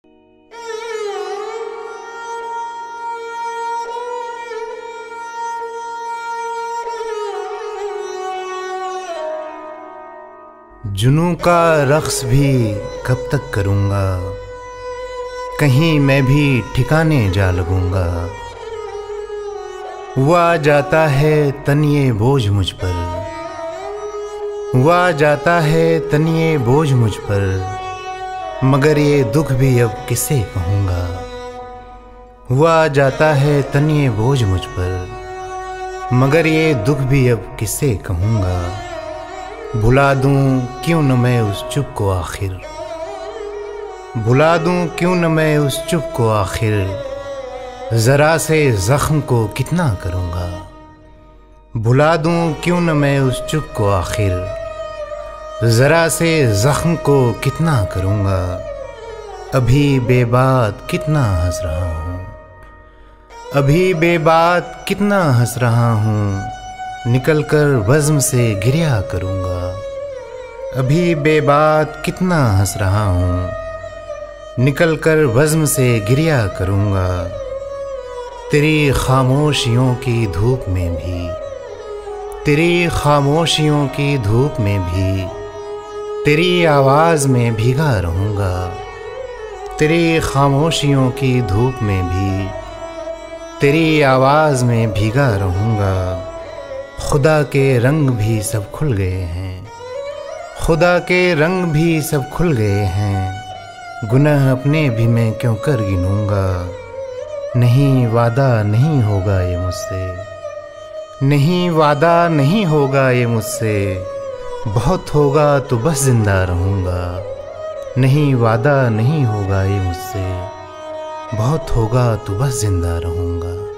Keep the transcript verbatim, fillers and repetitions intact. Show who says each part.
Speaker 1: जुनूं का रक्स भी कब तक करूँगा, कहीं मैं भी ठिकाने जा लगूँगा। हुआ जाता है तनिए बोझ मुझ पर, हुआ जाता है तनिए बोझ मुझ पर, मगर ये दुख भी अब किसे कहूँगा। हुआ जाता है तनिए बोझ मुझ पर, मगर ये दुख भी अब किसे कहूँगा। भुला दूं क्यों न मैं उस चुप को आखिर, भुला दूं क्यों न मैं उस चुप को आखिर, ज़रा से ज़ख्म को कितना करूँगा। भुला दूं क्यों न मैं उस चुप को आखिर, ज़रा से ज़ख्म को कितना करूँगा। अभी बेबात कितना हंस रहा हूँ, अभी बेबात कितना हंस रहा हूँ, निकल कर बज़्म से गिरिया करूँगा। अभी बेबात कितना हंस रहा हूँ, निकल कर बज़्म से गिरिया करूँगा। तेरी खामोशियों की धूप में भी, तेरी खामोशियों की धूप में भी, तेरी आवाज़ में भीगा रहूँगा। तेरी खामोशियों की धूप में भी, तेरी आवाज़ में भीगा रहूँगा। खुदा के रंग भी सब खुल गए हैं, खुदा के रंग भी सब खुल गए हैं, गुनाह अपने भी मैं क्यों कर गिनूँगा। नहीं वादा नहीं होगा ये मुझसे, नहीं वादा नहीं होगा ये मुझसे, बहुत होगा तो बस जिंदा रहूँगा। नहीं वादा नहीं होगा ये मुझसे, बहुत होगा तो बस जिंदा रहूँगा।